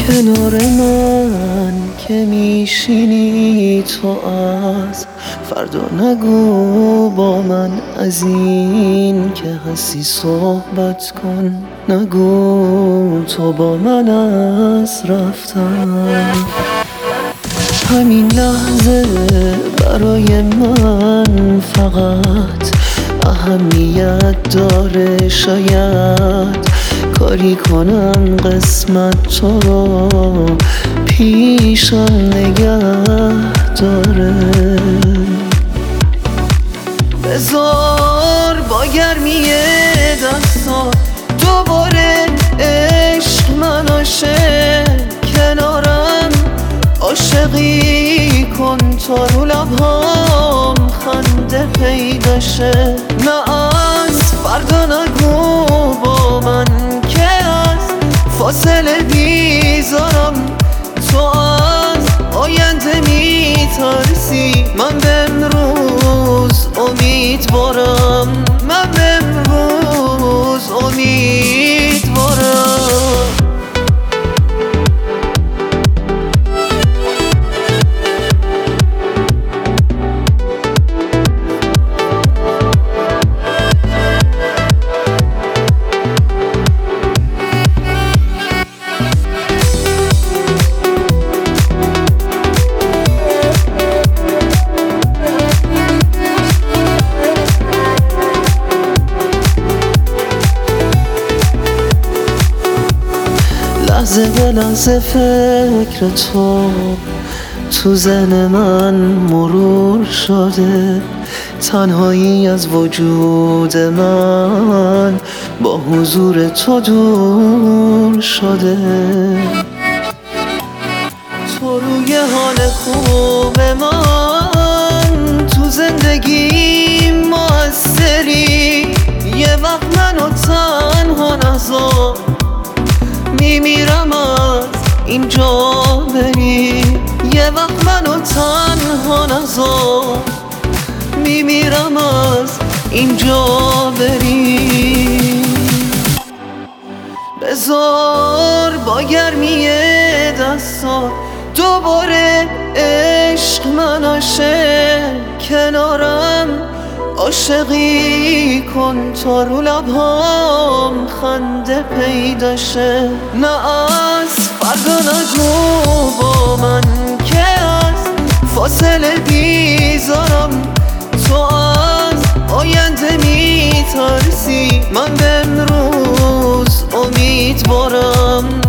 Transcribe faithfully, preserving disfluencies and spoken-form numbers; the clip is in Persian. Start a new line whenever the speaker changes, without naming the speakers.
کنار من که میشینی تو از فردا نگو با من از این که هستی صحبت کن، نگو تو با من از رفتن. همین لحظه برای من فقط اهمیت داره، شاید کاری کنم قسمت تو رو پیشم نگه داره. بذار با گرمی دستات دوباره عشق من عاشق کنارم، عاشقی کن تا رو لبهام خنده پیدا شه. نه از فردا نگو با من که از فاصله بیزارم، تو از آینده میترسی، من به امروز امیدوارم، من به امروز امیدوارم. لحظه به لحظه فکر تو تو ذهن من مرور شده، تنهایی از وجود من با حضور تو دور شده. تو روی حال خوب من تو زندگی موثری، یه وقت منو تنها نذار، میمیرم از اینجا بری، یه وقت منو تنها نذار، میمیرم از اینجا بری. بذار با گرمی دستات دوباره عشق من عاشق کنارم، عاشقی کن تا رو لبهام خنده پیدا شه. نه از فردا نگو با من که از فاصله بیزارم، تو از آینده میترسی، من به امروز امیدوارم.